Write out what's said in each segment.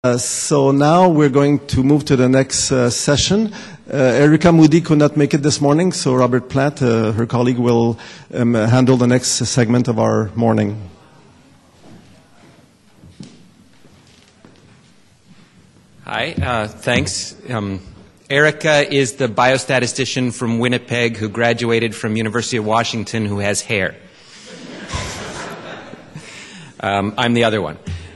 So now we're going to move to the next session. Erica Moody could not make it this morning, so Robert Platt, her colleague, will handle the next segment of our morning. Hi, thanks. Erica is the biostatistician from Winnipeg who graduated from University of Washington who has hair. I'm the other one.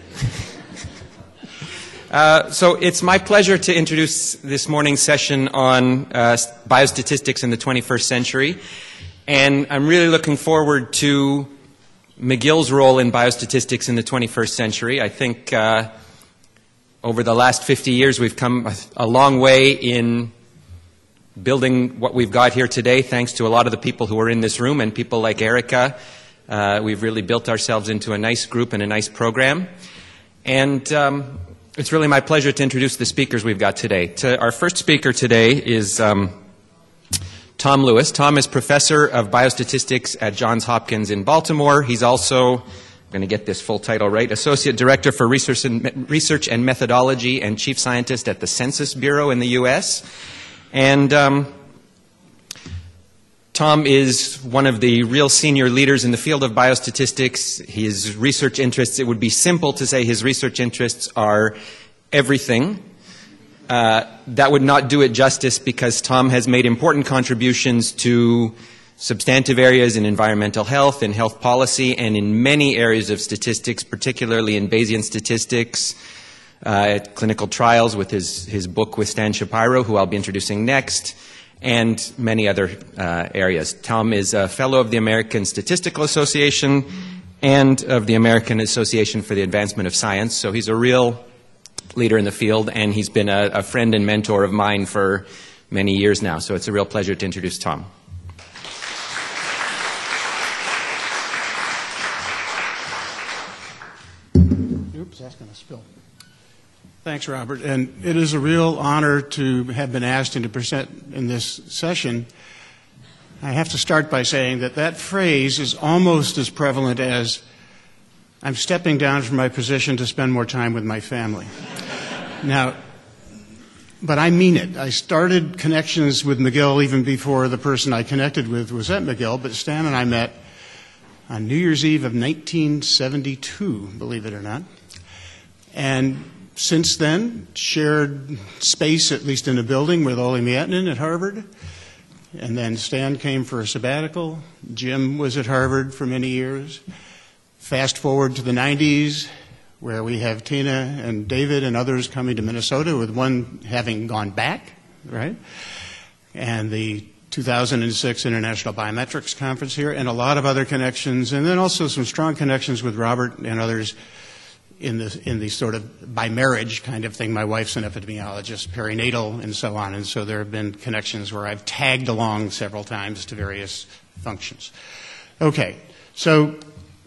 So it's my pleasure to introduce this morning's session on biostatistics in the 21st century. And I'm really looking forward to McGill's role in biostatistics in the 21st century. I think over the last 50 years we've come a long way in building what we've got here today, thanks to a lot of the people who are in this room and people like Erica. We've really built ourselves into a nice group and a nice program. And it's really my pleasure to introduce the speakers we've got today. Our first speaker today is Tom Lewis. Tom is professor of biostatistics at Johns Hopkins in Baltimore. He's also, I'm going to get this full title right, Associate Director for Research and Methodology and Chief Scientist at the Census Bureau in the U.S. And Tom is one of the real senior leaders in the field of biostatistics. His research interests, it would be simple to say his research interests are everything. That would not do it justice because Tom has made important contributions to substantive areas in environmental health, in health policy, and in many areas of statistics, particularly in Bayesian statistics, clinical trials with his book with Stan Shapiro, who I'll be introducing next, and many other areas. Tom is a fellow of the American Statistical Association and of the American Association for the Advancement of Science, so he's a real leader in the field, and he's been a friend and mentor of mine for many years now, so it's a real pleasure to introduce Tom. Oops, that's going to spill. Thanks, Robert. And it is a real honor to have been asked and to present in this session. I have to start by saying that phrase is almost as prevalent as I'm stepping down from my position to spend more time with my family. Now, but I mean it. I started connections with McGill even before the person I connected with was at McGill, but Stan and I met on New Year's Eve of 1972, believe it or not. And since then, shared space, at least in a building, with Olli Miettinen at Harvard. And then Stan came for a sabbatical. Jim was at Harvard for many years. Fast forward to the 90s, where we have Tina and David and others coming to Minnesota, with one having gone back, right? And the 2006 International Biometrics Conference here, and a lot of other connections, and then also some strong connections with Robert and others in the sort of by marriage kind of thing. My wife's an epidemiologist, perinatal, and so on, and so there have been connections where I've tagged along several times to various functions. Okay, so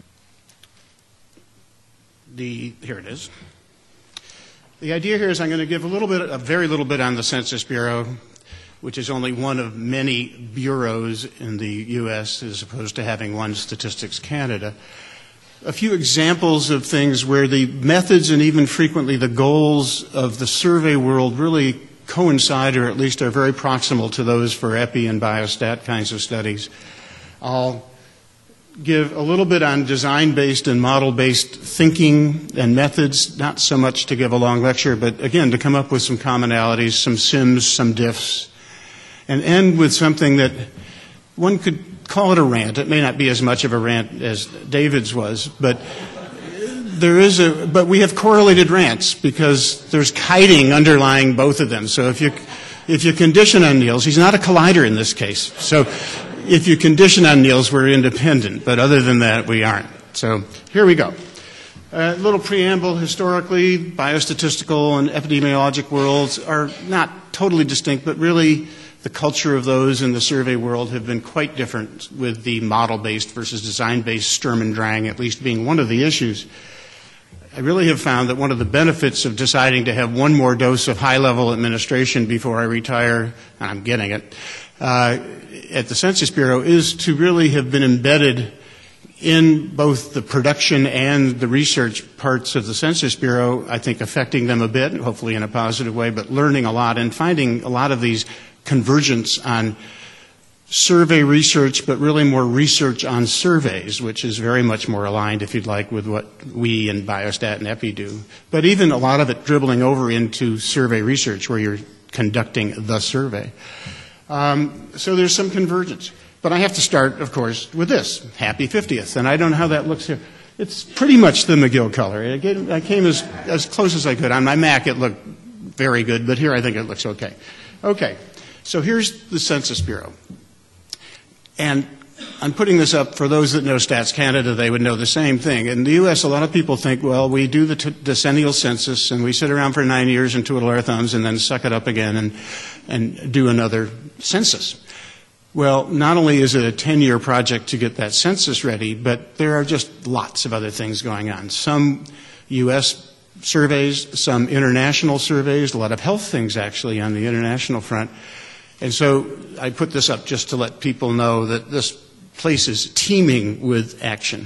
here it is. The idea here is I'm going to give a very little bit on the Census Bureau, which is only one of many bureaus in the U.S. as opposed to having one, Statistics Canada. A few examples of things where the methods and even frequently the goals of the survey world really coincide, or at least are very proximal to those for epi and biostat kinds of studies. I'll give a little bit on design-based and model-based thinking and methods, not so much to give a long lecture, but again, to come up with some commonalities, some sims, some diffs, and end with something that one could call it a rant. It may not be as much of a rant as David's was, but but we have correlated rants because there's kiting underlying both of them. So if you condition on Niels, he's not a collider in this case. So if you condition on Niels, we're independent, but other than that, we aren't. So here we go. A little preamble. Historically, biostatistical and epidemiologic worlds are not totally distinct, but really the culture of those in the survey world have been quite different, with the model-based versus design-based Sturm und Drang at least being one of the issues. I really have found that one of the benefits of deciding to have one more dose of high-level administration before I retire, and I'm getting it, at the Census Bureau, is to really have been embedded in both the production and the research parts of the Census Bureau, I think affecting them a bit, hopefully in a positive way, but learning a lot and finding a lot of these convergence on survey research, but really more research on surveys, which is very much more aligned, if you'd like, with what we and Biostat and EPI do. But even a lot of it dribbling over into survey research, where you're conducting the survey. So there's some convergence. But I have to start, of course, with this, Happy 50th. And I don't know how that looks here. It's pretty much the McGill color. I came as close as I could. On my Mac, it looked very good, but here I think it looks okay. Okay, so here's the Census Bureau. And I'm putting this up for those that know Stats Canada, they would know the same thing. In the U.S., a lot of people think, well, we do the decennial census and we sit around for 9 years and twiddle our thumbs and then suck it up again and do another census. Well, not only is it a 10-year project to get that census ready, but there are just lots of other things going on. Some U.S. surveys, some international surveys, a lot of health things actually on the international front. And so I put this up just to let people know that this place is teeming with action.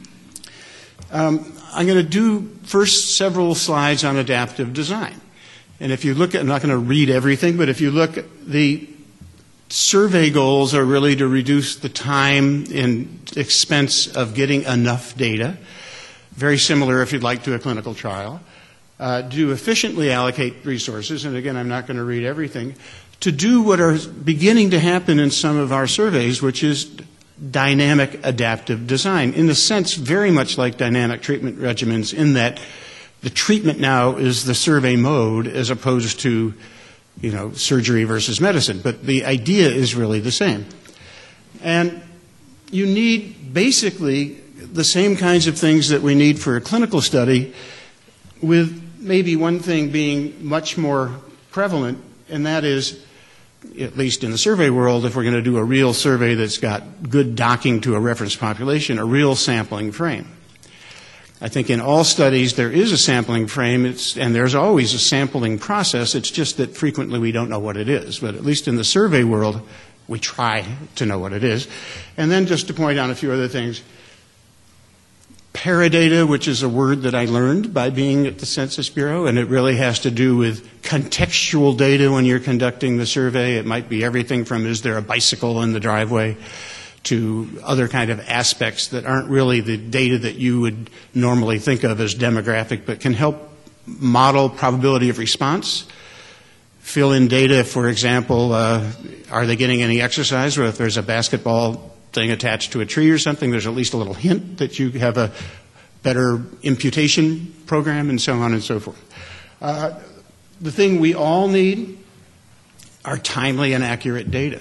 I'm going to do first several slides on adaptive design. And if you look at, I'm not going to read everything, but if you look at the survey goals are really to reduce the time and expense of getting enough data. Very similar, if you'd like, to a clinical trial. To efficiently allocate resources, and again, I'm not going to read everything. To do what are beginning to happen in some of our surveys, which is dynamic adaptive design, in a sense very much like dynamic treatment regimens, in that the treatment now is the survey mode as opposed to, surgery versus medicine. But the idea is really the same. And you need basically the same kinds of things that we need for a clinical study, with maybe one thing being much more prevalent, and that is, at least in the survey world, if we're going to do a real survey that's got good docking to a reference population, a real sampling frame. I think in all studies there is a sampling frame, and there's always a sampling process. It's just that frequently we don't know what it is. But at least in the survey world, we try to know what it is. And then just to point out a few other things, paradata, which is a word that I learned by being at the Census Bureau, and it really has to do with contextual data when you're conducting the survey. It might be everything from, is there a bicycle in the driveway, to other kind of aspects that aren't really the data that you would normally think of as demographic, but can help model probability of response. Fill in data, for example, are they getting any exercise? Or if there's a basketball thing attached to a tree or something, there's at least a little hint that you have a better imputation program, and so on and so forth. The thing we all need are timely and accurate data.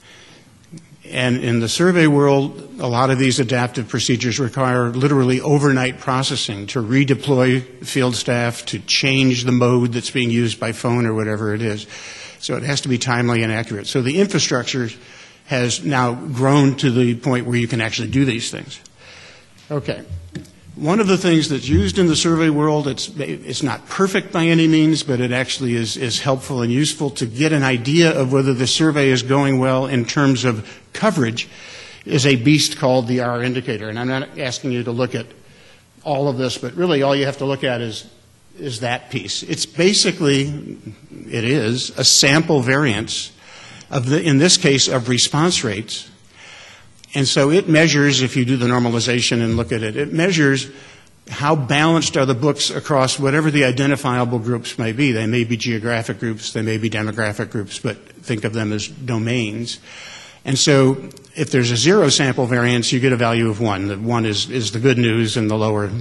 And in the survey world, a lot of these adaptive procedures require literally overnight processing to redeploy field staff, to change the mode that's being used by phone or whatever it is. So it has to be timely and accurate. So the infrastructure has now grown to the point where you can actually do these things. Okay. One of the things that's used in the survey world, it's not perfect by any means, but it actually is helpful and useful to get an idea of whether the survey is going well in terms of coverage, is a beast called the R indicator. And I'm not asking you to look at all of this, but really all you have to look at is that piece. It's basically, it is a sample variance of in this case, of response rates. And so it measures, if you do the normalization and look at it, it measures how balanced are the books across whatever the identifiable groups may be. They may be geographic groups, they may be demographic groups, but think of them as domains. And so if there's a zero sample variance, you get a value of 1. The 1 is the good news, and the lower.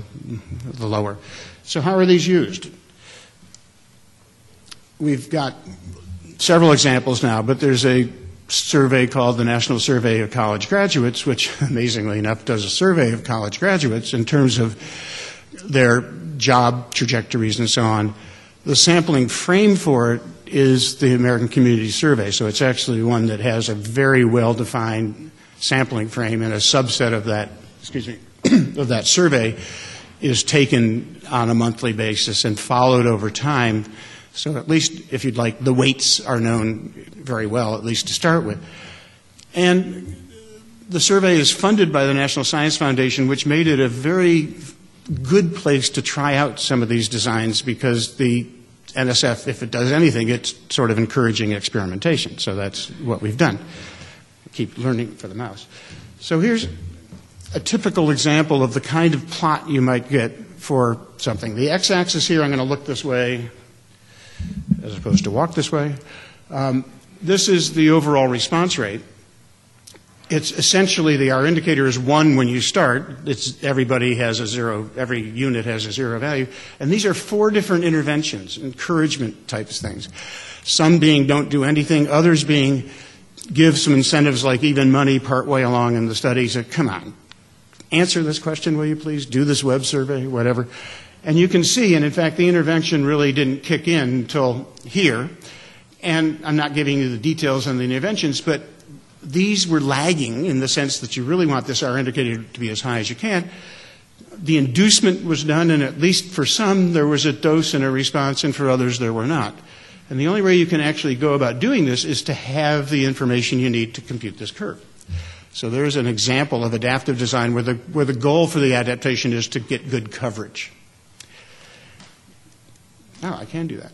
So how are these used? We've got several examples now, but there's a survey called the National Survey of College Graduates, which amazingly enough does a survey of college graduates in terms of their job trajectories and so on. The sampling frame for it is the American Community Survey, so it's actually one that has a very well-defined sampling frame, and a subset of that, of that survey is taken on a monthly basis and followed over time. So at least, if you'd like, the weights are known very well, at least to start with. And the survey is funded by the National Science Foundation, which made it a very good place to try out some of these designs because the NSF, if it does anything, it's sort of encouraging experimentation. So that's what we've done. Keep learning for the mouse. So here's a typical example of the kind of plot you might get for something. The x-axis here, I'm going to look this way as opposed to walk this way. This is the overall response rate. It's essentially the R indicator is 1 when you start. Everybody has a 0, every unit has a 0 value. And these are 4 different interventions, encouragement types things. Some being don't do anything, others being give some incentives like even money partway along in the study. So come on, answer this question, will you please? Do this web survey, whatever. And you can see, and in fact, the intervention really didn't kick in until here. And I'm not giving you the details on the interventions, but these were lagging in the sense that you really want this R indicator to be as high as you can. The inducement was done, and at least for some, there was a dose and a response, and for others, there were not. And the only way you can actually go about doing this is to have the information you need to compute this curve. So there's an example of adaptive design where the goal for the adaptation is to get good coverage. Now, I can do that,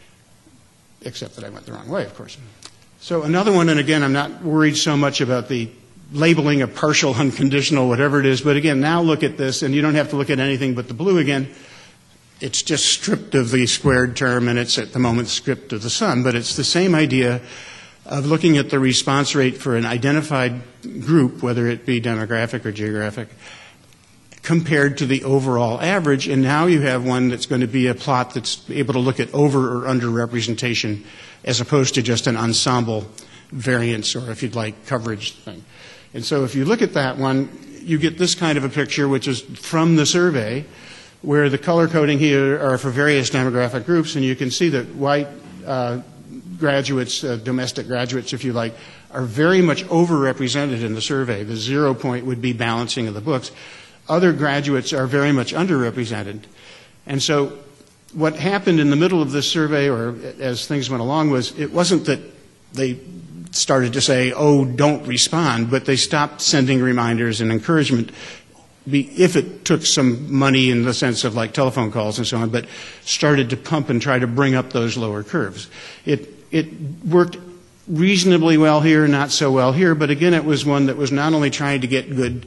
except that I went the wrong way, of course. So another one, and again, I'm not worried so much about the labeling of partial, unconditional, whatever it is, but again, now look at this, and you don't have to look at anything but the blue again. It's just stripped of the squared term, and it's at the moment stripped of the sum, but it's the same idea of looking at the response rate for an identified group, whether it be demographic or geographic, compared to the overall average, and now you have one that's going to be a plot that's able to look at over or under representation as opposed to just an ensemble variance or, if you'd like, coverage thing. And so if you look at that one, you get this kind of a picture, which is from the survey, where the color coding here are for various demographic groups, and you can see that white graduates, domestic graduates, if you like, are very much overrepresented in the survey. The 0 point would be balancing of the books. Other graduates are very much underrepresented. And so what happened in the middle of this survey, or as things went along, was it wasn't that they started to say, oh, don't respond, but they stopped sending reminders and encouragement if it took some money in the sense of like telephone calls and so on, but started to pump and try to bring up those lower curves. It worked reasonably well here, not so well here, but again, it was one that was not only trying to get good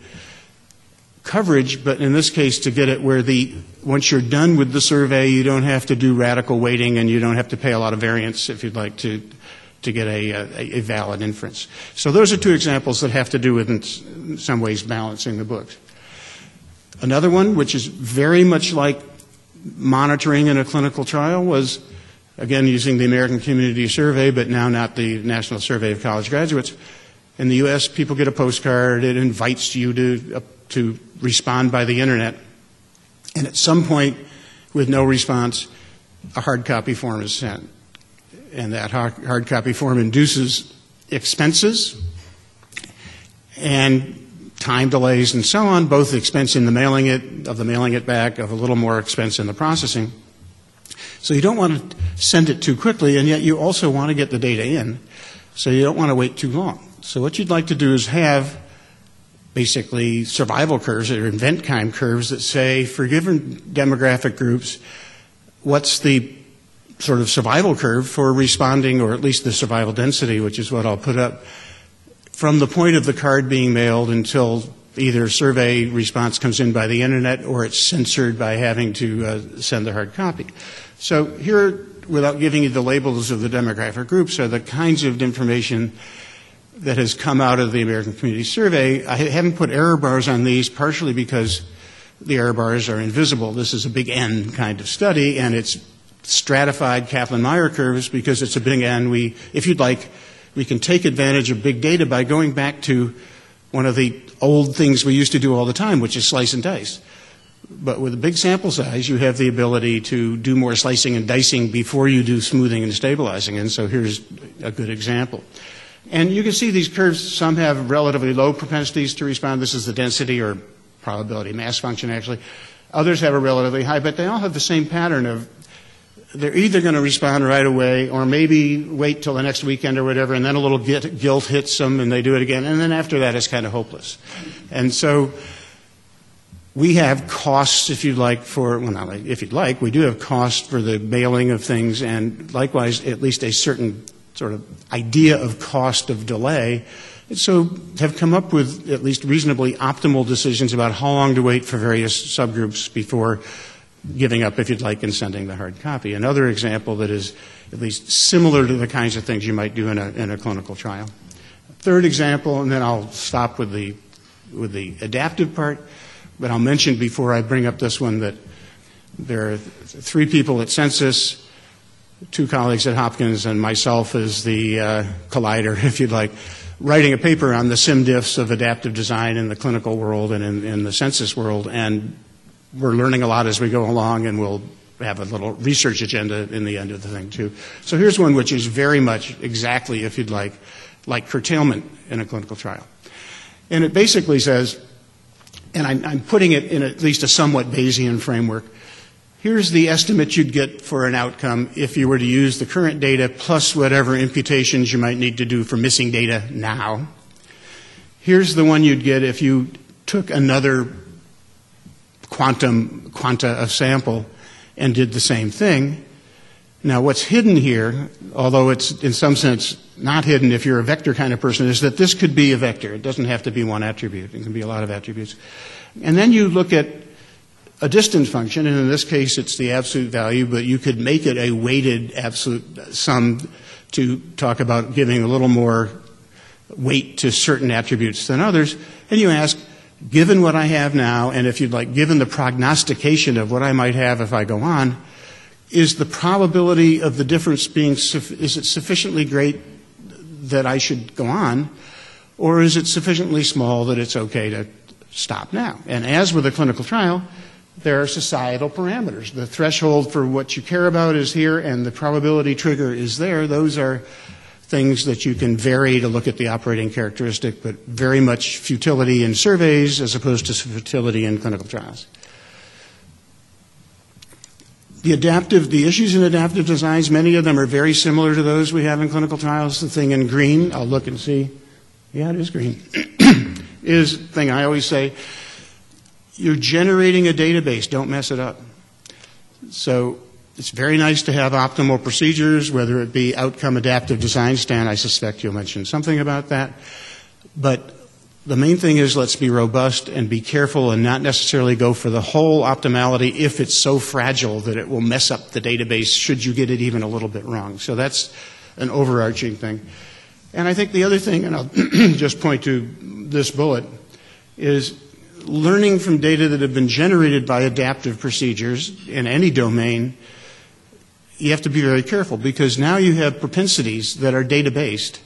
coverage, but in this case to get it where once you're done with the survey, you don't have to do radical weighting and you don't have to pay a lot of variance if you'd like to get a valid inference. So those are 2 examples that have to do with, in some ways, balancing the books. Another one, which is very much like monitoring in a clinical trial, was, again, using the American Community Survey, but now not the National Survey of College Graduates. In the U.S., people get a postcard. It invites you to respond by the Internet. And at some point, with no response, a hard copy form is sent. And that hard copy form induces expenses and time delays and so on, both the expense in the mailing it back, of a little more expense in the processing. So you don't want to send it too quickly, and yet you also want to get the data in, so you don't want to wait too long. So what you'd like to do is have basically survival curves or event time curves that say, for given demographic groups, what's the sort of survival curve for responding, or at least the survival density, which is what I'll put up, from the point of the card being mailed until either survey response comes in by the Internet or it's censored by having to send the hard copy. So here, without giving you the labels of the demographic groups, are the kinds of information that has come out of the American Community Survey. I haven't put error bars on these, partially because the error bars are invisible. This is a big N kind of study, and it's stratified Kaplan-Meier curves because it's a big N. If you'd like, we can take advantage of big data by going back to one of the old things we used to do all the time, which is slice and dice. But with a big sample size, you have the ability to do more slicing and dicing before you do smoothing and stabilizing. And so here's a good example. And you can see these curves, some have relatively low propensities to respond. This is the density or probability mass function, actually. Others have a relatively high, but they all have the same pattern of they're either going to respond right away or maybe wait till the next weekend or whatever, and then a little guilt hits them and they do it again, and then after that it's kind of hopeless. And so we have costs, if you'd like, we do have costs for the mailing of things, and likewise at least a certain sort of idea of cost of delay. So have come up with at least reasonably optimal decisions about how long to wait for various subgroups before giving up, if you'd like, and sending the hard copy. Another example that is at least similar to the kinds of things you might do in a clinical trial. Third example, and then I'll stop with the adaptive part, but I'll mention before I bring up this one that there are 3 people at Census, 2 colleagues at Hopkins, and myself as the collider, if you'd like, writing a paper on the SIMDIFs of adaptive design in the clinical world and in the census world, and we're learning a lot as we go along, and we'll have a little research agenda in the end of the thing, too. So here's one which is very much exactly, if you'd like curtailment in a clinical trial. And it basically says, and I'm putting it in at least a somewhat Bayesian framework, here's the estimate you'd get for an outcome if you were to use the current data plus whatever imputations you might need to do for missing data now. Here's the one you'd get if you took another quanta of sample and did the same thing. Now what's hidden here, although it's in some sense not hidden if you're a vector kind of person, is that this could be a vector. It doesn't have to be one attribute. It can be a lot of attributes. And then you look at a distance function, and in this case it's the absolute value, but you could make it a weighted absolute sum to talk about giving a little more weight to certain attributes than others. And you ask, given what I have now, and if you'd like, given the prognostication of what I might have if I go on, is the probability of the difference is it sufficiently great that I should go on, or is it sufficiently small that it's okay to stop now? And as with a clinical trial, there are societal parameters. The threshold for what you care about is here, and the probability trigger is there. Those are things that you can vary to look at the operating characteristic, but very much futility in surveys as opposed to futility in clinical trials. The issues in adaptive designs, many of them are very similar to those we have in clinical trials. The thing in green, I'll look and see. Yeah, it is green. Is the thing I always say, you're generating a database, don't mess it up. So it's very nice to have optimal procedures, whether it be outcome adaptive design. Stan, I suspect you'll mention something about that. But the main thing is let's be robust and be careful and not necessarily go for the whole optimality if it's so fragile that it will mess up the database should you get it even a little bit wrong. So that's an overarching thing. And I think the other thing, and I'll just point to this bullet, is learning from data that have been generated by adaptive procedures in any domain. You have to be very careful because now you have propensities that are data-based,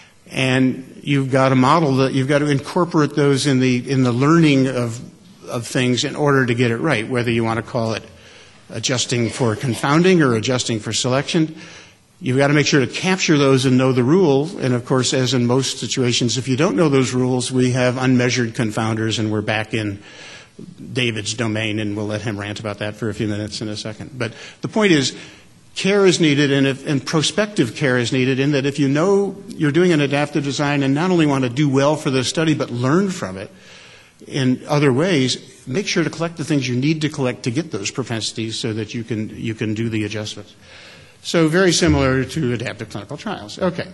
and you've got a model that you've got to incorporate those in the learning of things in order to get it right, whether you want to call it adjusting for confounding or adjusting for selection. You've got to make sure to capture those and know the rule. And of course, as in most situations, if you don't know those rules, we have unmeasured confounders, and we're back in David's domain, and we'll let him rant about that for a few minutes in a second. But the point is, care is needed, and prospective care is needed, in that if you know you're doing an adaptive design and not only want to do well for the study, but learn from it in other ways, make sure to collect the things you need to collect to get those propensities so that you can do the adjustments. So very similar to adaptive clinical trials. Okay.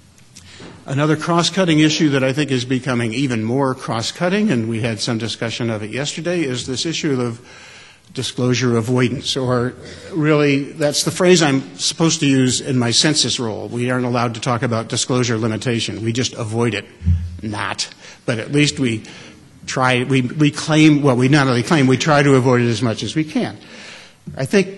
Another cross-cutting issue that I think is becoming even more cross-cutting, and we had some discussion of it yesterday, is this issue of disclosure avoidance, or really, that's the phrase I'm supposed to use in my census role. We aren't allowed to talk about disclosure limitation. We just avoid it. Not. But at least we try, we claim, well, we not only claim, we try to avoid it as much as we can. I think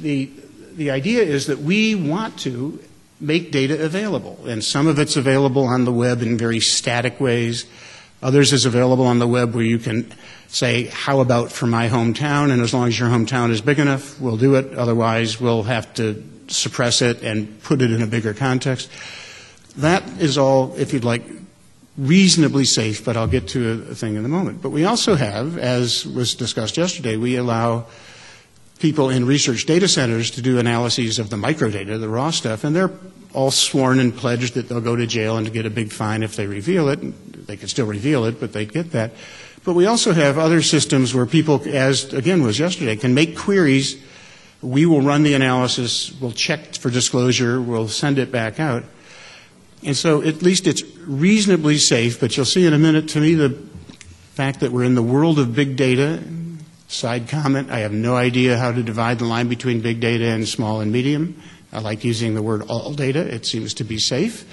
the idea is that we want to make data available, and some of it's available on the web in very static ways. Others is available on the web where you can say, how about for my hometown, and as long as your hometown is big enough, we'll do it. Otherwise, we'll have to suppress it and put it in a bigger context. That is all, if you'd like, reasonably safe, but I'll get to a thing in a moment. But we also have, as was discussed yesterday, we allow people in research data centers to do analyses of the microdata, the raw stuff, and they're all sworn and pledged that they'll go to jail and get a big fine if they reveal it. They can still reveal it, but they'd get that. But we also have other systems where people, as again was yesterday, can make queries. We will run the analysis, we'll check for disclosure, we'll send it back out. And so at least it's reasonably safe, but you'll see in a minute, to me, the fact that we're in the world of big data, side comment, I have no idea how to divide the line between big data and small and medium. I like using the word all data. It seems to be safe.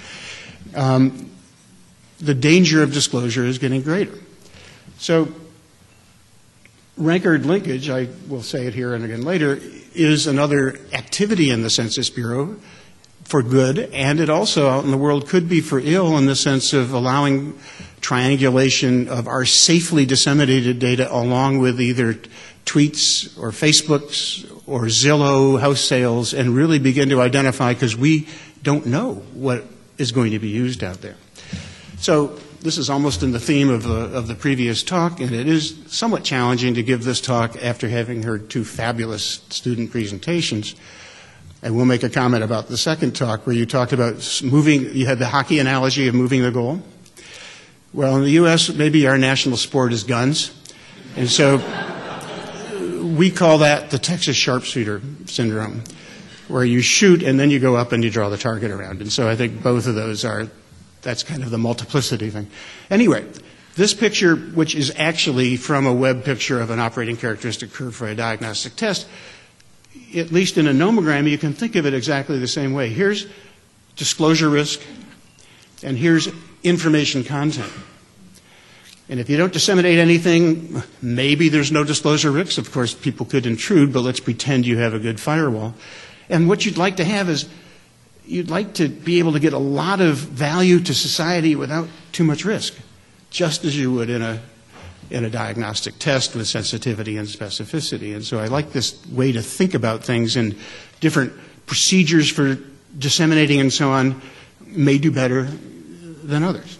The danger of disclosure is getting greater. So record linkage, I will say it here and again later, is another activity in the Census Bureau for good, and it also out in the world could be for ill in the sense of allowing triangulation of our safely disseminated data along with either tweets or Facebooks or Zillow house sales and really begin to identify, because we don't know what is going to be used out there. So this is almost in the theme of the previous talk, and it is somewhat challenging to give this talk after having heard two fabulous student presentations. I will make a comment about the second talk where you talked about moving, you had the hockey analogy of moving the goal. Well, in the U.S., maybe our national sport is guns, and so we call that the Texas sharpshooter syndrome, where you shoot and then you go up and you draw the target around. And so I think both of those are, that's kind of the multiplicity thing. Anyway, this picture, which is actually from a web picture of an operating characteristic curve for a diagnostic test, at least in a nomogram, you can think of it exactly the same way. Here's disclosure risk, and here's information content. And if you don't disseminate anything, maybe there's no disclosure risk. Of course, people could intrude, but let's pretend you have a good firewall. And what you'd like to have is, you'd like to be able to get a lot of value to society without too much risk, just as you would in a diagnostic test with sensitivity and specificity. And so I like this way to think about things, and different procedures for disseminating and so on may do better than others.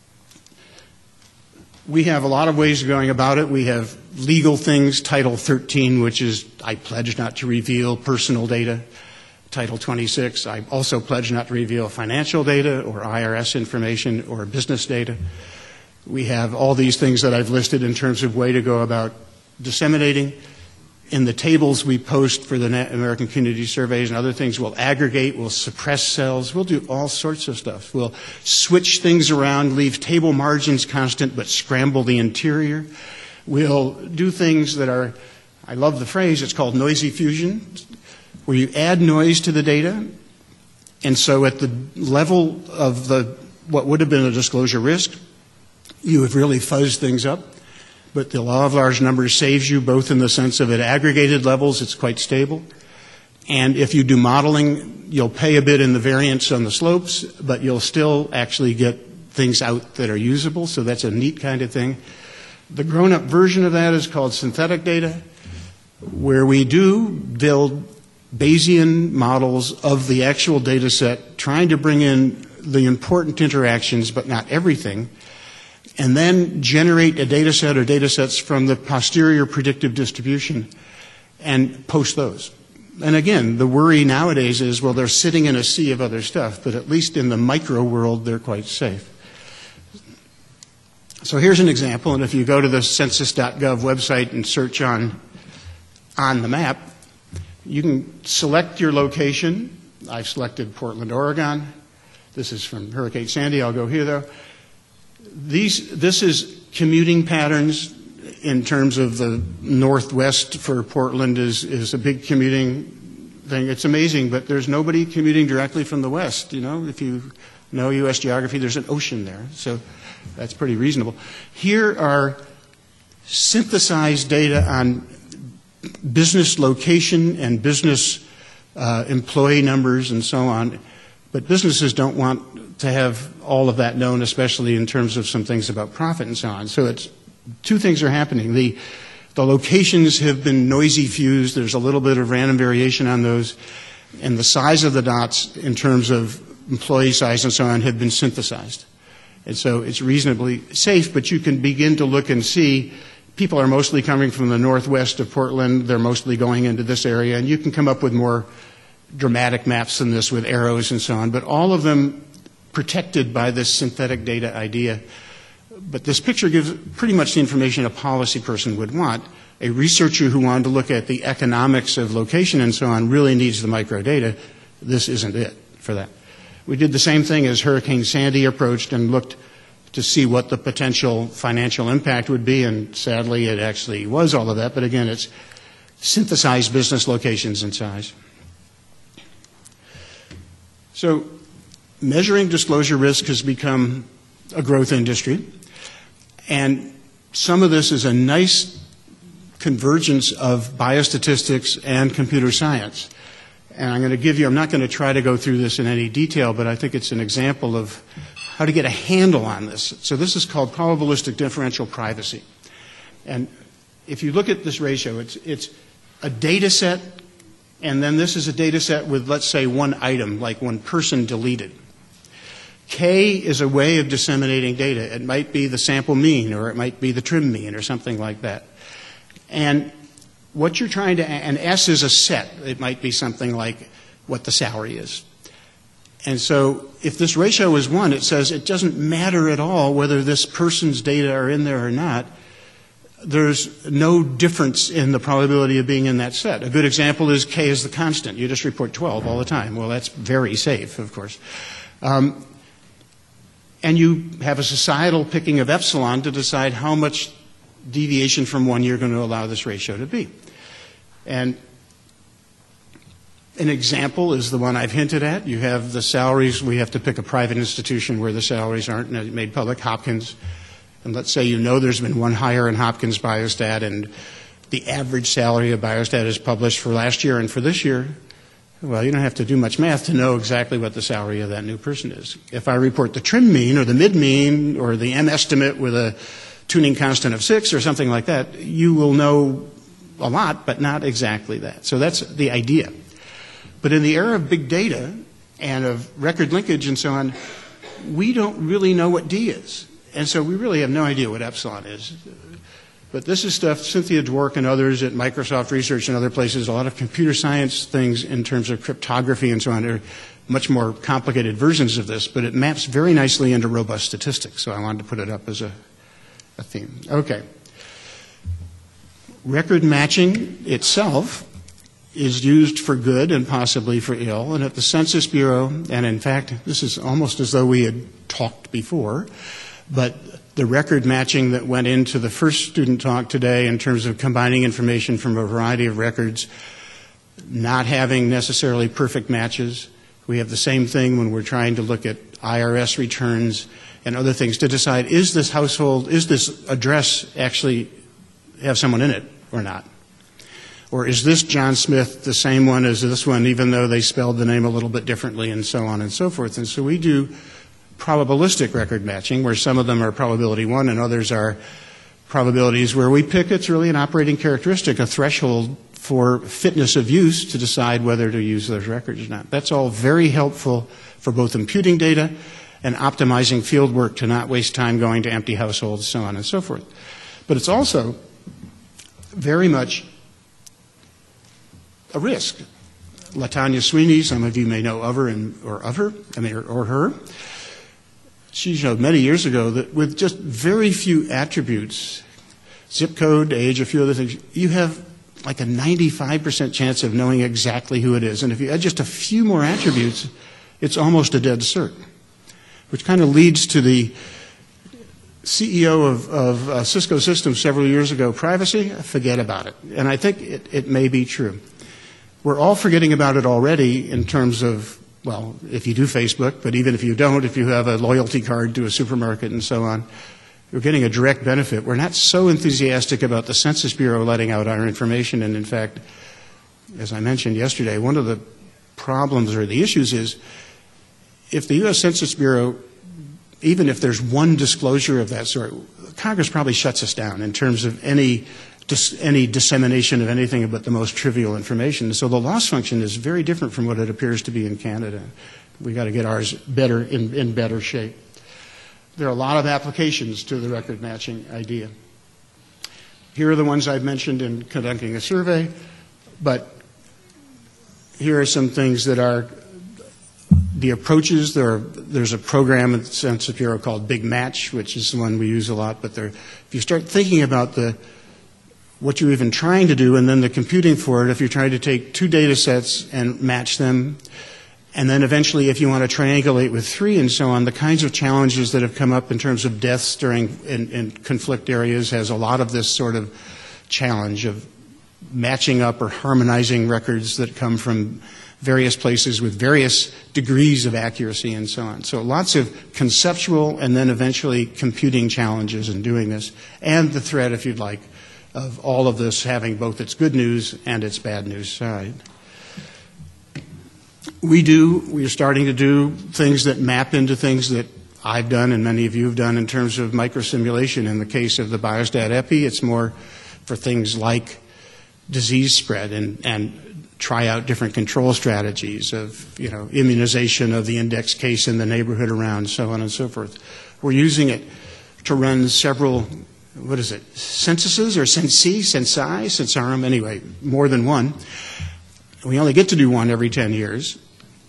We have a lot of ways of going about it. We have legal things, Title 13, which is I pledge not to reveal personal data. Title 26, I also pledge not to reveal financial data or IRS information or business data. We have all these things that I've listed in terms of way to go about disseminating. In the tables we post for the American Community Surveys and other things, we'll aggregate, we'll suppress cells, we'll do all sorts of stuff. We'll switch things around, leave table margins constant, but scramble the interior. We'll do things that are, I love the phrase, it's called noisy fusion, where you add noise to the data, and so at the level of what would have been a disclosure risk, you have really fuzzed things up. But the law of large numbers saves you both in the sense of at aggregated levels, it's quite stable. And if you do modeling, you'll pay a bit in the variance on the slopes, but you'll still actually get things out that are usable. So that's a neat kind of thing. The grown-up version of that is called synthetic data, where we do build Bayesian models of the actual data set, trying to bring in the important interactions, but not everything, and then generate a data set or data sets from the posterior predictive distribution and post those. And again, the worry nowadays is, well, they're sitting in a sea of other stuff, but at least in the micro world, they're quite safe. So here's an example, and if you go to the census.gov website and search on the map, you can select your location. I've selected Portland, Oregon. This is from Hurricane Sandy. I'll go here, though. This is commuting patterns in terms of the northwest for Portland is a big commuting thing. It's amazing, but there's nobody commuting directly from the west. You know, if you know U.S. geography, there's an ocean there. So that's pretty reasonable. Here are synthesized data on business location and business employee numbers and so on. But businesses don't want to have all of that known, especially in terms of some things about profit and so on. So it's two things are happening. The locations have been noisy fused. There's a little bit of random variation on those. And the size of the dots in terms of employee size and so on have been synthesized. And so it's reasonably safe, but you can begin to look and see people are mostly coming from the northwest of Portland. They're mostly going into this area, and you can come up with more dramatic maps than this with arrows and so on, but all of them protected by this synthetic data idea. But this picture gives pretty much the information a policy person would want. A researcher who wanted to look at the economics of location and so on really needs the microdata. This isn't it for that. We did the same thing as Hurricane Sandy approached and looked to see what the potential financial impact would be, and sadly it actually was all of that, but again, it's synthesized business locations and size. So measuring disclosure risk has become a growth industry, and some of this is a nice convergence of biostatistics and computer science. And I'm not going to try to go through this in any detail, but I think it's an example of how to get a handle on this. So this is called probabilistic differential privacy. And if you look at this ratio, it's a data set, and then this is a data set with, let's say, one item, like one person deleted. K is a way of disseminating data. It might be the sample mean, or it might be the trim mean, or something like that. And what you're trying to, and S is a set. It might be something like what the salary is. And so if this ratio is 1, it says it doesn't matter at all whether this person's data are in there or not. There's no difference in the probability of being in that set. A good example is K is the constant. You just report 12 all the time. Well, that's very safe, of course. And you have a societal picking of epsilon to decide how much deviation from 1 you're going to allow this ratio to be. And an example is the one I've hinted at. You have the salaries. We have to pick a private institution where the salaries aren't made public, Hopkins. And let's say you know there's been one hire in Hopkins Biostat, and the average salary of Biostat is published for last year and for this year. Well, you don't have to do much math to know exactly what the salary of that new person is. If I report the trim mean or the mid mean or the M estimate with a tuning constant of 6 or something like that, you will know a lot, but not exactly that. So that's the idea. But in the era of big data and of record linkage and so on, we don't really know what D is. And so we really have no idea what epsilon is. But this is stuff, Cynthia Dwork and others at Microsoft Research and other places, a lot of computer science things in terms of cryptography and so on are much more complicated versions of this, but it maps very nicely into robust statistics. So I wanted to put it up as a theme. Okay. Record matching itself is used for good and possibly for ill. And at the Census Bureau, and in fact, this is almost as though we had talked before, but the record matching that went into the first student talk today in terms of combining information from a variety of records, not having necessarily perfect matches. We have the same thing when we're trying to look at IRS returns and other things to decide, is this household, is this address actually have someone in it or not? Or is this John Smith the same one as this one, even though they spelled the name a little bit differently, and so on and so forth. And so we do probabilistic record matching, where some of them are probability 1 and others are probabilities where we pick, it's really an operating characteristic, a threshold for fitness of use to decide whether to use those records or not. That's all very helpful for both imputing data and optimizing field work to not waste time going to empty households, so on and so forth. But it's also very much a risk. LaTanya Sweeney, some of you may know of her or her. She showed many years ago that with just very few attributes, zip code, age, a few other things, you have like a 95% chance of knowing exactly who it is. And if you add just a few more attributes, it's almost a dead cert, which kind of leads to the CEO of Cisco Systems several years ago, privacy, forget about it. And I think it may be true. We're all forgetting about it already in terms of, well, if you do Facebook, but even if you don't, if you have a loyalty card to a supermarket and so on, you're getting a direct benefit. We're not so enthusiastic about the Census Bureau letting out our information. And in fact, as I mentioned yesterday, one of the problems or the issues is if the U.S. Census Bureau, even if there's one disclosure of that sort, Congress probably shuts us down in terms of any dissemination of anything but the most trivial information. So the loss function is very different from what it appears to be in Canada. We've got to get ours better in better shape. There are a lot of applications to the record matching idea. Here are the ones I've mentioned in conducting a survey, but here are some things that are the approaches. There's a program at the Census Bureau called Big Match, which is the one we use a lot, but if you start thinking about what you're even trying to do and then the computing for it, if you're trying to take 2 data sets and match them, and then eventually if you want to triangulate with 3 and so on, the kinds of challenges that have come up in terms of deaths in conflict areas has a lot of this sort of challenge of matching up or harmonizing records that come from various places with various degrees of accuracy and so on. So lots of conceptual and then eventually computing challenges in doing this, and the threat, if you'd like, of all of this having both its good news and its bad news side. We are starting to do things that map into things that I've done and many of you have done in terms of microsimulation. In the case of the Biostat EPI, it's more for things like disease spread and try out different control strategies of, immunization of the index case in the neighborhood around, so on and so forth. We're using it to run several, censuses or censarum, anyway, more than one. We only get to do one every 10 years.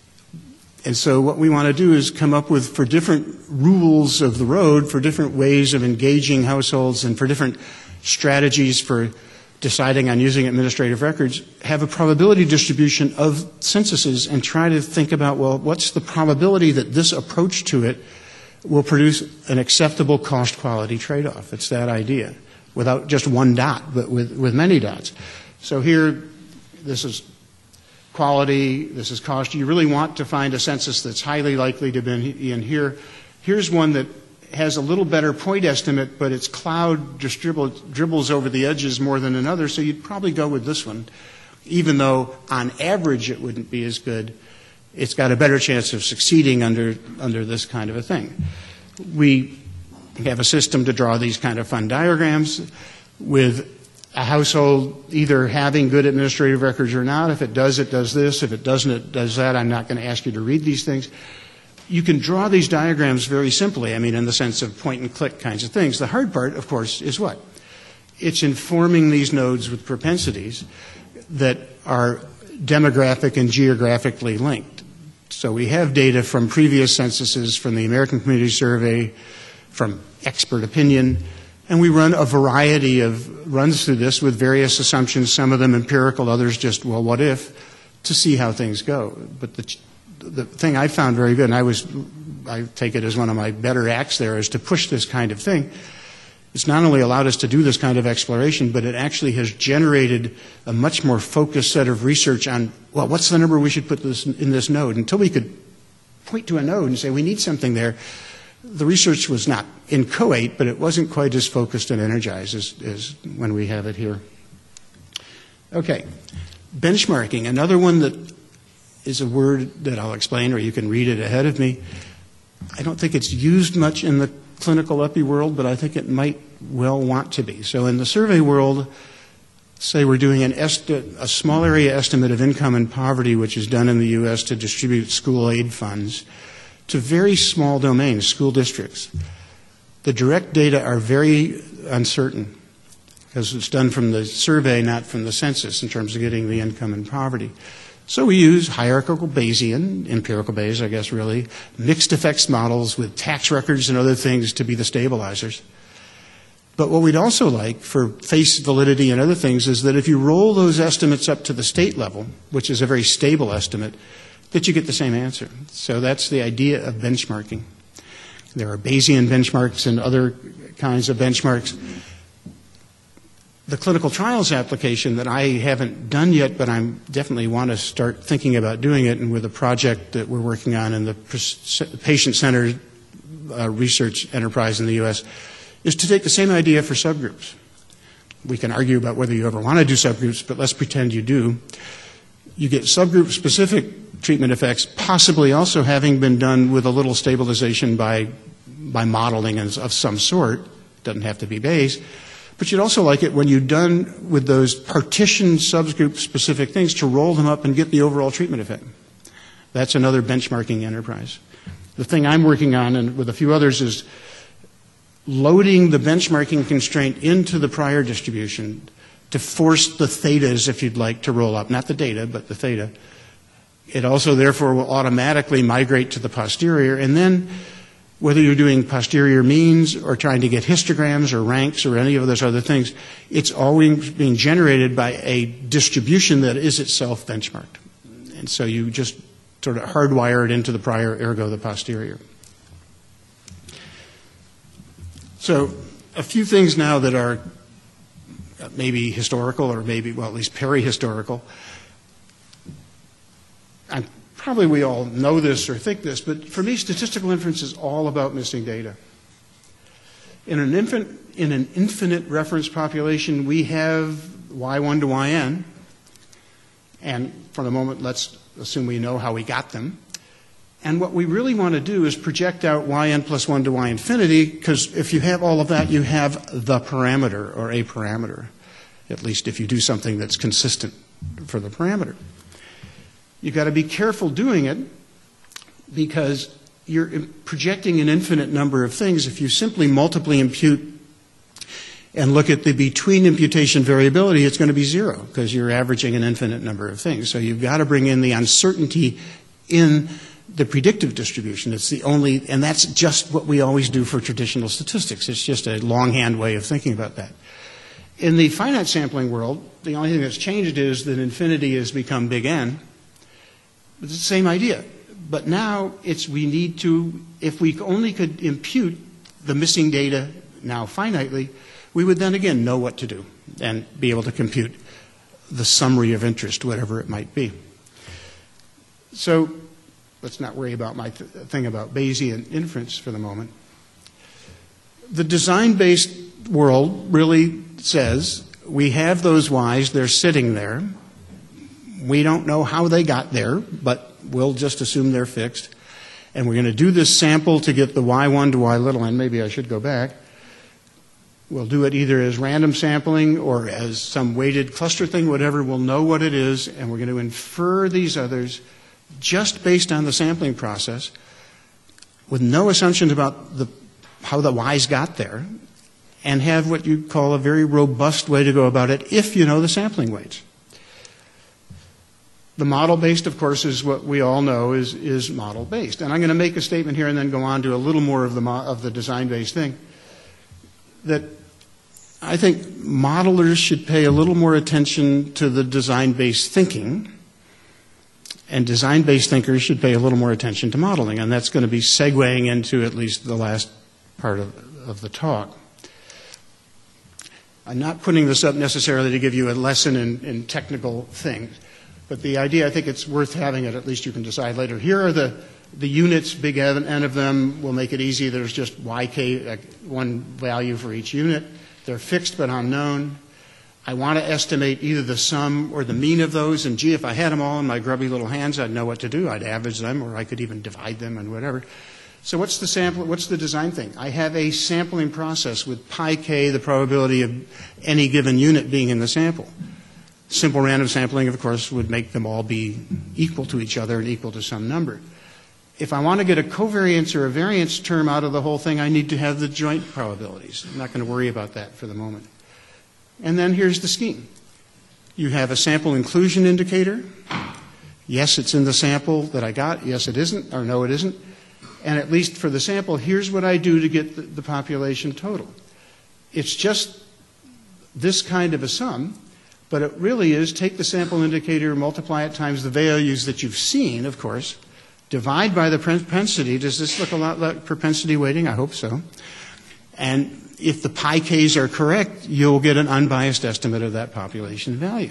And so what we want to do is come up with, for different rules of the road, for different ways of engaging households and for different strategies for deciding on using administrative records, have a probability distribution of censuses and try to think about, well, what's the probability that this approach to it will produce an acceptable cost-quality trade-off? It's that idea, without just one dot, but with many dots. So here, this is quality, this is cost. You really want to find a census that's highly likely to be in here. Here's one that has a little better point estimate, but its cloud just dribbles over the edges more than another, so you'd probably go with this one. Even though on average it wouldn't be as good, it's got a better chance of succeeding under this kind of a thing. We have a system to draw these kind of fun diagrams with a household either having good administrative records or not. If it does, it does this. If it doesn't, it does that. I'm not going to ask you to read these things. You can draw these diagrams very simply, in the sense of point-and-click kinds of things. The hard part, of course, is what? It's informing these nodes with propensities that are demographic and geographically linked. So we have data from previous censuses, from the American Community Survey, from expert opinion, and we run a variety of runs through this with various assumptions, some of them empirical, others just, well, what if, to see how things go. But the thing I found very good, and I take it as one of my better acts there, is to push this kind of thing. It's not only allowed us to do this kind of exploration, but it actually has generated a much more focused set of research on, well, what's the number we should put in this node? Until we could point to a node and say we need something there, the research was not inchoate, but it wasn't quite as focused and energized as when we have it here. Okay, benchmarking, another one that is a word that I'll explain, or you can read it ahead of me. I don't think it's used much in the clinical EPI world, but I think it might well want to be. So in the survey world, say we're doing a small area estimate of income and poverty, which is done in the U.S. to distribute school aid funds to very small domains, school districts. The direct data are very uncertain because it's done from the survey, not from the census, in terms of getting the income and poverty. So we use hierarchical Bayesian, empirical Bayes, I guess really, mixed effects models with tax records and other things to be the stabilizers. But what we'd also like for face validity and other things is that if you roll those estimates up to the state level, which is a very stable estimate, that you get the same answer. So that's the idea of benchmarking. There are Bayesian benchmarks and other kinds of benchmarks. The clinical trials application that I haven't done yet, but I definitely want to start thinking about doing it, and with a project that we're working on in the patient-centered research enterprise in the U.S., is to take the same idea for subgroups. We can argue about whether you ever want to do subgroups, but let's pretend you do. You get subgroup-specific treatment effects, possibly also having been done with a little stabilization by modeling of some sort. Doesn't have to be Bayes. But you'd also like it when you're done with those partitioned subgroup-specific things to roll them up and get the overall treatment effect. That's another benchmarking enterprise. The thing I'm working on, and with a few others, is loading the benchmarking constraint into the prior distribution to force the thetas, if you'd like, to roll up. Not the data, but the theta. It also, therefore, will automatically migrate to the posterior. And then, whether you're doing posterior means or trying to get histograms or ranks or any of those other things, it's always being generated by a distribution that is itself benchmarked. And so you just sort of hardwire it into the prior, ergo the posterior. So a few things now that are maybe historical or maybe, well, at least perihistorical. Probably we all know this or think this, but for me, statistical inference is all about missing data. In an infinite reference population, we have y1 to yn, and for the moment, let's assume we know how we got them. And what we really want to do is project out yn plus 1 to y infinity, because if you have all of that, you have the parameter or a parameter, at least if you do something that's consistent for the parameter. You've got to be careful doing it because you're projecting an infinite number of things. If you simply multiply impute and look at the between imputation variability, it's going to be 0 because you're averaging an infinite number of things. So you've got to bring in the uncertainty in the predictive distribution. It's the only, and that's just what we always do for traditional statistics. It's just a longhand way of thinking about that. In the finite sampling world, the only thing that's changed is that infinity has become big N. It's the same idea. But now we need to, if we only could impute the missing data now finitely, we would then again know what to do and be able to compute the summary of interest, whatever it might be. So let's not worry about my thing about Bayesian inference for the moment. The design-based world really says we have those y's, they're sitting there. We don't know how they got there, but we'll just assume they're fixed. And we're going to do this sample to get the y1 to y little n. Maybe I should go back. We'll do it either as random sampling or as some weighted cluster thing, whatever. We'll know what it is, and we're going to infer these others just based on the sampling process with no assumptions about how the y's got there, and have what you call a very robust way to go about it if you know the sampling weights. The model-based, of course, is what we all know is model-based. And I'm going to make a statement here and then go on to a little more of the design-based thing. That I think modelers should pay a little more attention to the design-based thinking, and design-based thinkers should pay a little more attention to modeling. And that's going to be segueing into at least the last part of the talk. I'm not putting this up necessarily to give you a lesson in technical things. But the idea, I think it's worth having it, at least you can decide later. Here are the units, big N of them. We'll make it easy. There's just yk, like one value for each unit. They're fixed but unknown. I want to estimate either the sum or the mean of those. And gee, if I had them all in my grubby little hands, I'd know what to do. I'd average them, or I could even divide them and whatever. So what's the design thing? I have a sampling process with pi k, the probability of any given unit being in the sample. Simple random sampling, of course, would make them all be equal to each other and equal to some number. If I want to get a covariance or a variance term out of the whole thing, I need to have the joint probabilities. I'm not going to worry about that for the moment. And then here's the scheme. You have a sample inclusion indicator. Yes, it's in the sample that I got. Yes, it isn't, or no, it isn't. And at least for the sample, here's what I do to get the population total. It's just this kind of a sum. But it really is take the sample indicator, multiply it times the values that you've seen, of course, divide by the propensity. Does this look a lot like propensity weighting? I hope so. And if the pi k's are correct, you'll get an unbiased estimate of that population value.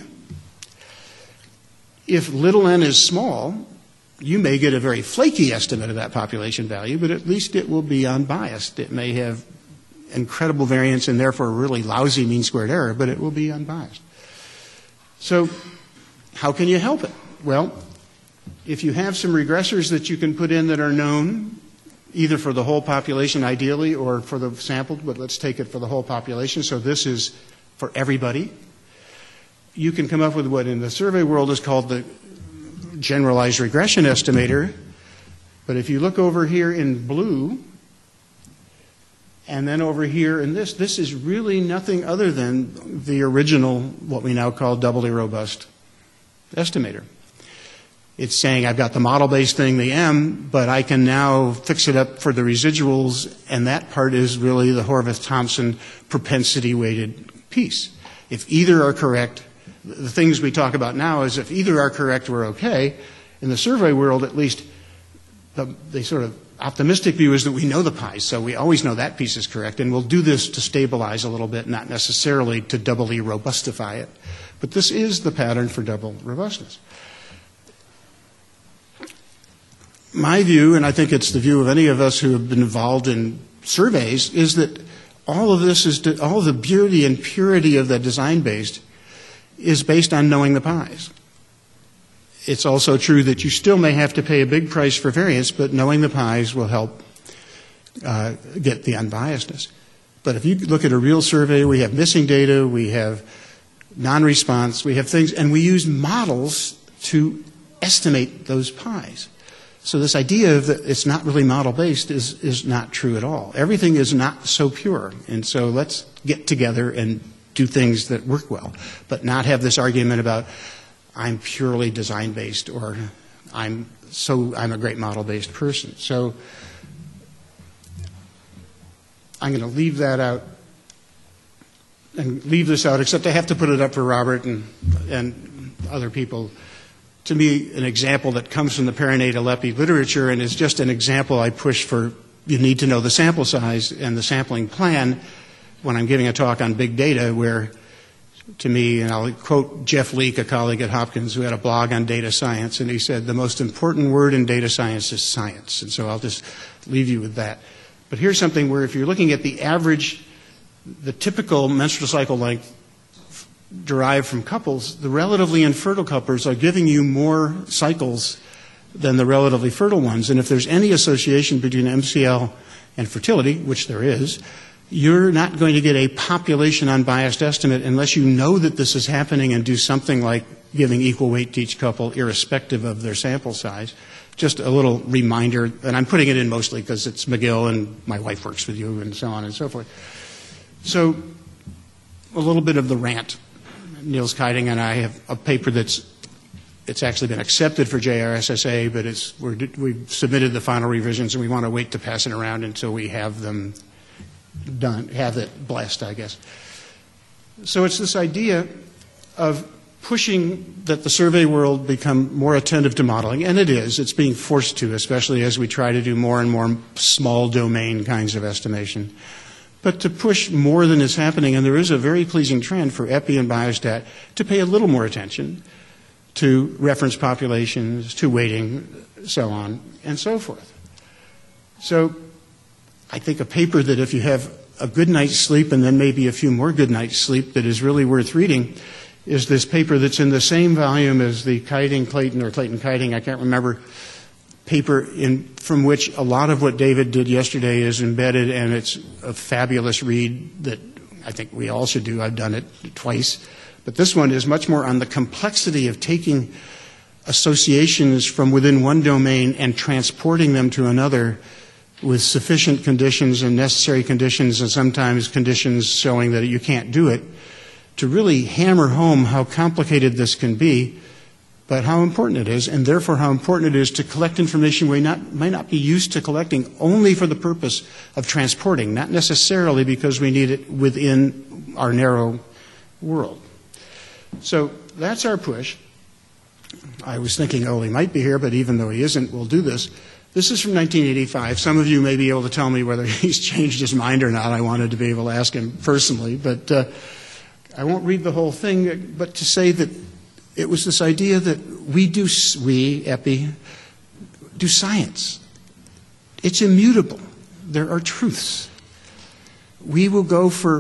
If little n is small, you may get a very flaky estimate of that population value, but at least it will be unbiased. It may have incredible variance and therefore a really lousy mean squared error, but it will be unbiased. So how can you help it? Well, if you have some regressors that you can put in that are known, either for the whole population ideally or for the sampled, but let's take it for the whole population, so this is for everybody, you can come up with what in the survey world is called the generalized regression estimator. But if you look over here in blue, And then over here in this is really nothing other than the original, what we now call doubly robust estimator. It's saying I've got the model-based thing, the M, but I can now fix it up for the residuals, and that part is really the Horvath-Thompson propensity-weighted piece. If either are correct, the things we talk about now is if either are correct, we're okay. In the survey world, at least, the sort of optimistic view is that we know the pies, so we always know that piece is correct, and we'll do this to stabilize a little bit, not necessarily to doubly robustify it. But this is the pattern for double robustness. My view, and I think it's the view of any of us who have been involved in surveys, is that all of this is, all the beauty and purity of the design-based is based on knowing the pies. It's also true that you still may have to pay a big price for variance, but knowing the pies will help get the unbiasedness. But if you look at a real survey, we have missing data, we have non-response, we have things, and we use models to estimate those pies. So this idea that it's not really model-based is not true at all. Everything is not so pure. And so let's get together and do things that work well, but not have this argument about I'm purely design-based or I'm a great model-based person. So I'm going to leave that out and leave this out, except I have to put it up for Robert and other people. To me, an example that comes from the perinatal epi literature and is just an example I push for you need to know the sample size and the sampling plan when I'm giving a talk on big data where, to me, and I'll quote Jeff Leake, a colleague at Hopkins who had a blog on data science, and he said the most important word in data science is science. And so I'll just leave you with that. But here's something where if you're looking at the average, the typical menstrual cycle length derived from couples, the relatively infertile couples are giving you more cycles than the relatively fertile ones. And if there's any association between MCL and fertility, which there is, you're not going to get a population unbiased estimate unless you know that this is happening and do something like giving equal weight to each couple irrespective of their sample size. Just a little reminder, and I'm putting it in mostly because it's McGill and my wife works with you and so on and so forth. So a little bit of the rant. Niels Keiding and I have a paper it's actually been accepted for JRSSA, but we've submitted the final revisions and we want to wait to pass it around until we have them done, have it blessed, I guess. So it's this idea of pushing that the survey world become more attentive to modeling, and it is. It's being forced to, especially as we try to do more and more small domain kinds of estimation. But to push more than is happening, and there is a very pleasing trend for EPI and biostat to pay a little more attention to reference populations, to weighting, so on and so forth. So I think a paper that if you have a good night's sleep and then maybe a few more good nights' sleep that is really worth reading is this paper that's in the same volume as the Keiding-Clayton or Clayton-Keiding, I can't remember, paper from which a lot of what David did yesterday is embedded, and it's a fabulous read that I think we all should do. I've done it twice. But this one is much more on the complexity of taking associations from within one domain and transporting them to another with sufficient conditions and necessary conditions and sometimes conditions showing that you can't do it, to really hammer home how complicated this can be, but how important it is, and therefore how important it is to collect information we might not be used to collecting only for the purpose of transporting, not necessarily because we need it within our narrow world. So that's our push. I was thinking, oh, he might be here, but even though he isn't, we'll do this. This is from 1985. Some of you may be able to tell me whether he's changed his mind or not. I wanted to be able to ask him personally, but I won't read the whole thing, but to say that it was this idea that we, EPI, do science. It's immutable. There are truths. We will go for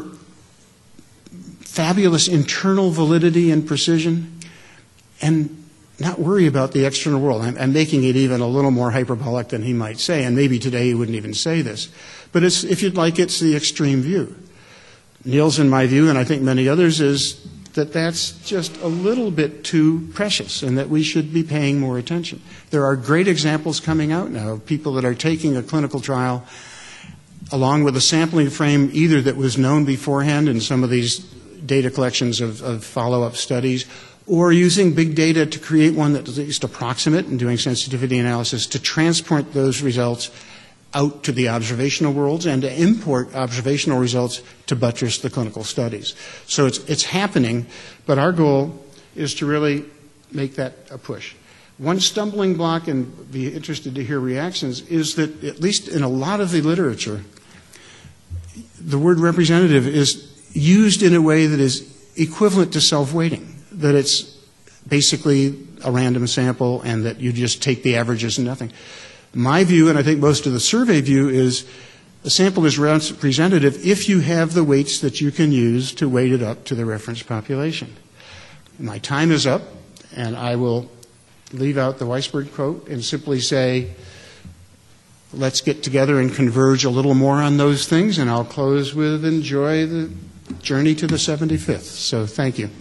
fabulous internal validity and precision and not worry about the external world. I'm making it even a little more hyperbolic than he might say, and maybe today he wouldn't even say this. But it's, if you'd like, it's the extreme view. Niels, in my view, and I think many others, is that that's just a little bit too precious and that we should be paying more attention. There are great examples coming out now of people that are taking a clinical trial along with a sampling frame either that was known beforehand in some of these data collections of follow-up studies, or using big data to create one that is at least approximate and doing sensitivity analysis to transport those results out to the observational worlds and to import observational results to buttress the clinical studies. So it's happening, but our goal is to really make that a push. One stumbling block, and be interested to hear reactions, is that at least in a lot of the literature, the word representative is used in a way that is equivalent to self-weighting, that it's basically a random sample and that you just take the averages and nothing. My view, and I think most of the survey view, is a sample is representative if you have the weights that you can use to weight it up to the reference population. My time is up, and I will leave out the Weisberg quote and simply say, let's get together and converge a little more on those things, and I'll close with enjoy the journey to the 75th. So thank you.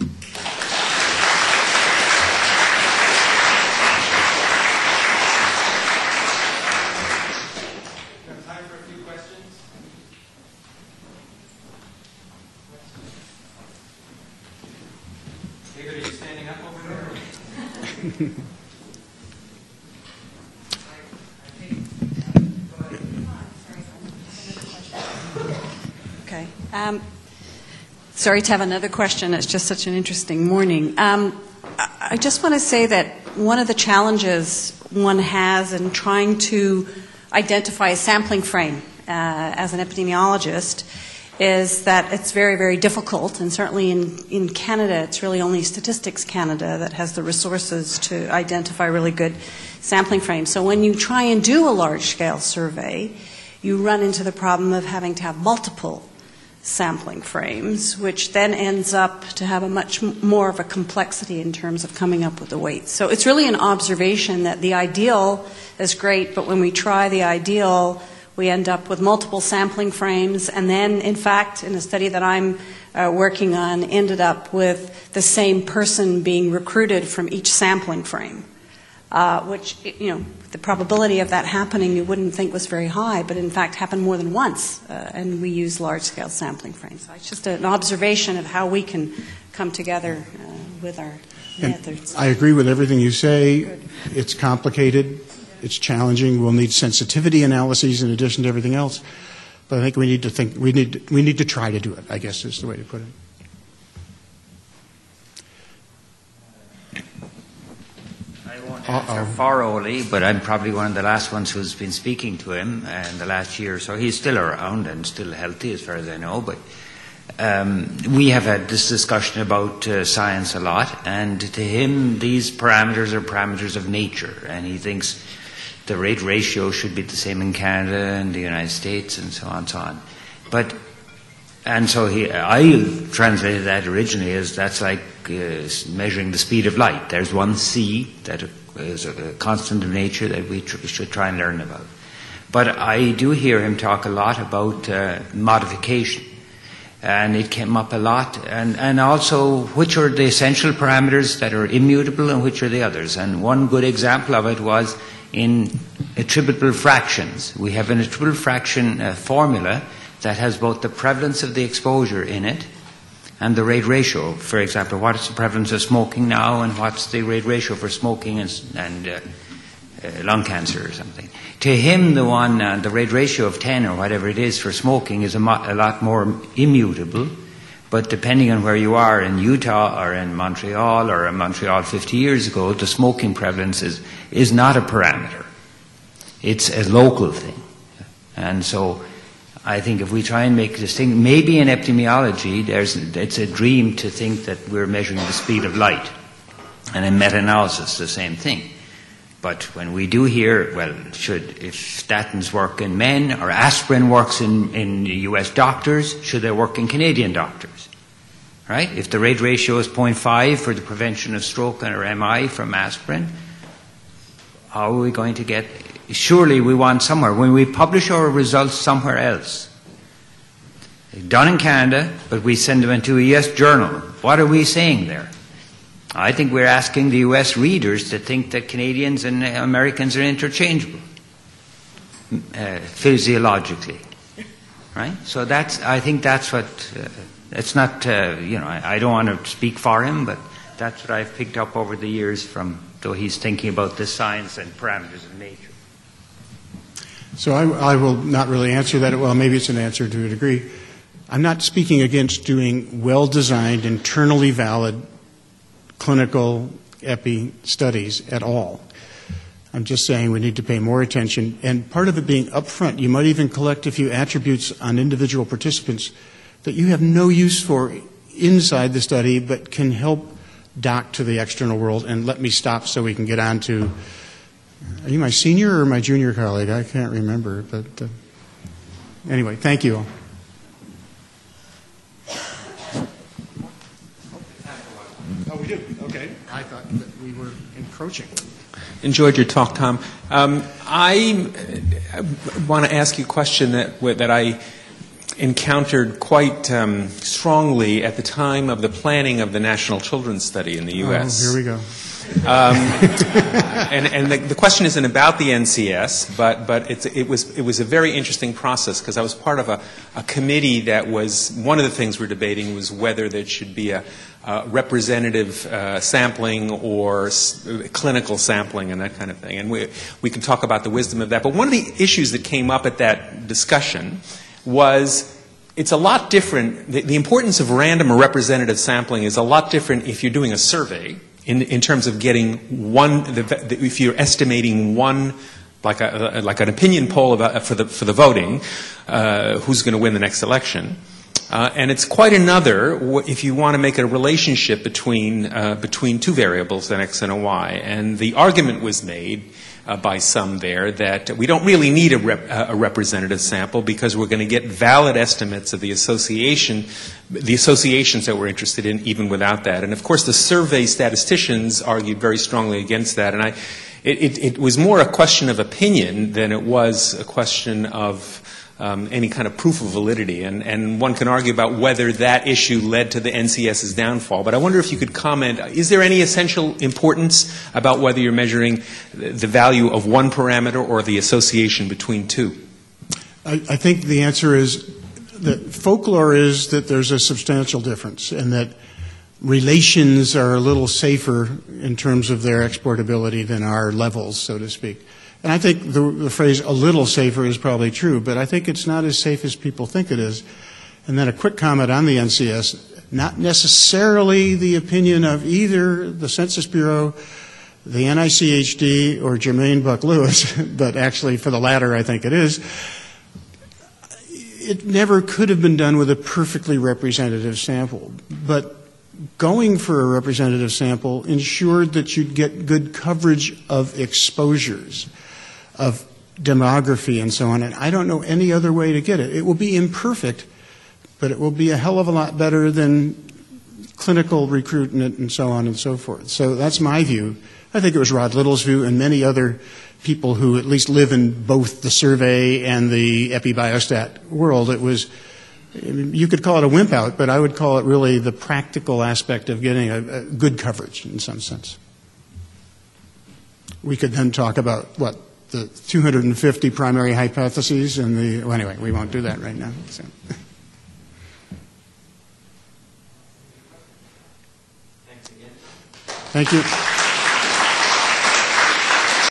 Okay. Sorry to have another question. It's just such an interesting morning. I just want to say that one of the challenges one has in trying to identify a sampling frame as an epidemiologist is that it's very, very difficult, and certainly in Canada, it's really only Statistics Canada that has the resources to identify really good sampling frames. So when you try and do a large-scale survey, you run into the problem of having to have multiple sampling frames, which then ends up to have a much more of a complexity in terms of coming up with the weights. So it's really an observation that the ideal is great, but when we try the ideal, we end up with multiple sampling frames, and then, in fact, in a study that I'm working on, ended up with the same person being recruited from each sampling frame, which, you know, the probability of that happening you wouldn't think was very high, but in fact happened more than once, and we use large-scale sampling frames. So it's just an observation of how we can come together with our methods. I agree with everything you say. Good. It's complicated. It's challenging. We'll need sensitivity analyses in addition to everything else. But I think we need to try to do it, I guess is the way to put it. I won't answer for Ole, but I'm probably one of the last ones who's been speaking to him in the last year or so. He's still around and still healthy as far as I know, but we have had this discussion about science a lot, and to him these parameters are parameters of nature, and he thinks the rate ratio should be the same in Canada and the United States and so on and so on. I translated that originally as that's like measuring the speed of light. There's one c that is a constant of nature that we should try and learn about. But I do hear him talk a lot about modification. And it came up a lot, and also which are the essential parameters that are immutable and which are the others. And one good example of it was in attributable fractions. We have an attributable fraction formula that has both the prevalence of the exposure in it and the rate ratio. For example, what is the prevalence of smoking now, and what's the rate ratio for smoking and lung cancer or something. To him, the rate ratio of 10 or whatever it is for smoking is a lot more immutable, but depending on where you are in Utah or in Montreal or in Montreal 50 years ago, the smoking prevalence is not a parameter. It's a local thing. And so I think if we try and make this thing, maybe in epidemiology, it's a dream to think that we're measuring the speed of light. And in meta-analysis, the same thing. But when we do hear, well, if statins work in men or aspirin works in US doctors, should they work in Canadian doctors? Right? If the rate ratio is 0.5 for the prevention of stroke or MI from aspirin, how are we going to get... Surely we want somewhere. When we publish our results somewhere else, done in Canada, but we send them into a US journal, what are we saying there? I think we're asking the US readers to think that Canadians and Americans are interchangeable, physiologically. right? So I think that's what, it's not, I don't want to speak for him, but that's what I've picked up over the years from, though he's thinking about the science and parameters of nature. So I will not really answer that. Well, maybe it's an answer to a degree. I'm not speaking against doing well-designed, internally valid clinical epi studies at all. I'm just saying we need to pay more attention, and part of it being upfront. You might even collect a few attributes on individual participants that you have no use for inside the study, but can help dock to the external world. And let me stop so we can get on to, are you my senior or my junior colleague? I can't remember, but anyway, thank you all. Oh, we do? Okay. I thought that we were encroaching. Enjoyed your talk, Tom. I want to ask you a question that I encountered quite strongly at the time of the planning of the National Children's Study in the U.S. Oh, here we go. And the question isn't about the NCS, but it was a very interesting process because I was part of a committee that was, one of the things we're debating was whether there should be a representative sampling or clinical sampling and that kind of thing. And we can talk about the wisdom of that. But one of the issues that came up at that discussion was it's a lot different. The importance of random or representative sampling is a lot different if you're doing a survey in terms of getting one, if you're estimating one, like an opinion poll for the voting, who's going to win the next election. And it's quite another if you want to make a relationship between two variables, an X and a Y. And the argument was made by some there that we don't really need a representative sample because we're going to get valid estimates of the associations that we're interested in even without that. And of course the survey statisticians argued very strongly against that. And it was more a question of opinion than it was a question of any kind of proof of validity. And one can argue about whether that issue led to the NCS's downfall. But I wonder if you could comment, is there any essential importance about whether you're measuring the value of one parameter or the association between two? I think the answer is that folklore is that there's a substantial difference and that relations are a little safer in terms of their exportability than our levels, so to speak. And I think the phrase a little safer is probably true, but I think it's not as safe as people think it is. And then a quick comment on the NCS, not necessarily the opinion of either the Census Bureau, the NICHD, or Jermaine Buck-Lewis, but actually for the latter I think it is. It never could have been done with a perfectly representative sample, but going for a representative sample ensured that you'd get good coverage of exposures, of demography and so on, and I don't know any other way to get it. It will be imperfect, but it will be a hell of a lot better than clinical recruitment and so on and so forth. So that's my view. I think it was Rod Little's view and many other people who at least live in both the survey and the epibiostat world. It was, you could call it a wimp out, but I would call it really the practical aspect of getting a good coverage in some sense. We could then talk about, the 250 primary hypotheses and well, anyway, we won't do that right now. So. Thanks again. Thank you.